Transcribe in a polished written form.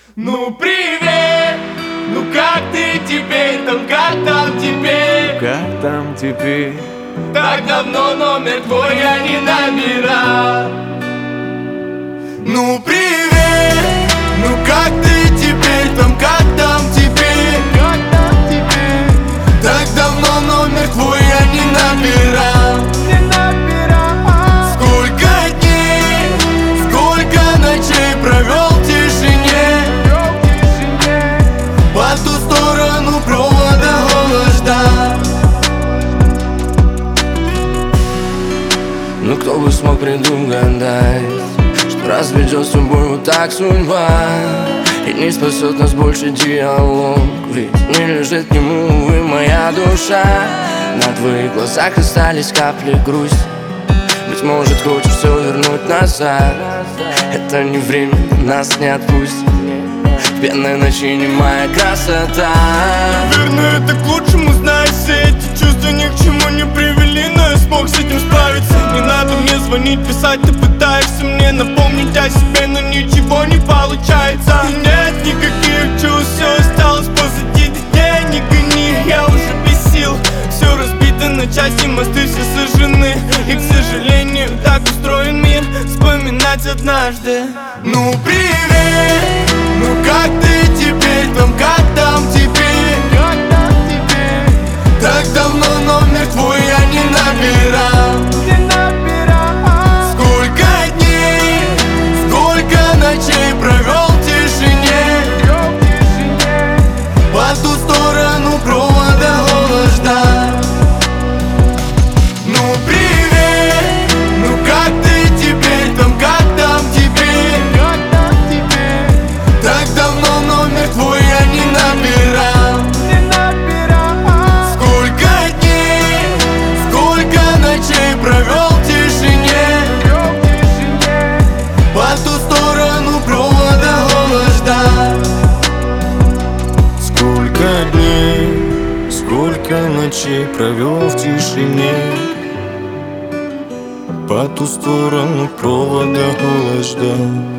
Ну привет, ну как ты теперь там, как там теперь? Как там теперь? Так давно номер твой я не набирал. Ну привет, ну как ты теперь там, как там теперь? Как там теперь? Так давно номер твой я не набирал. Сколько дней, сколько ночей провел в тишине, по ту сторону провода голос ждал. Ну кто бы смог предугадать, что разведет с тобой вот так судьба, и не спасет нас больше диалог, ведь не лежит к нему, увы, моя душа. На твоих глазах остались капли грусти. Быть может, хочешь все вернуть назад. Это не время, нас не отпустит. В пенной ночи немая красота. Наверное, это к лучшему, знаешь, все эти чувства ни к чему не привели, но я смог с этим справиться. Не надо мне звонить, писать, ты пытаешься мне напомнить о себе, но ничего не получается. Нет никаких чувств, все осталось позади, детей не гони, я уже без сил. Все разбито на части, мосты все сожжены, и, к сожалению, так устроен мир, вспоминать однажды. Ну привет, ну как ты теперь там, как там теперь? Как там теперь? Так давно номер твой я не набирал. Сколько дней, сколько ночей провел в тишине, по ту сторону провода голос ждал. Ну привет, ну как ты теперь там, как там теперь? Как там теперь? Так давно номер твой я не набирал. Сколько дней, сколько ночей провел в тишине, по ту сторону провода голос ждал. Сколько дней, сколько ночей провел в тишине, по ту сторону провода голос ждал.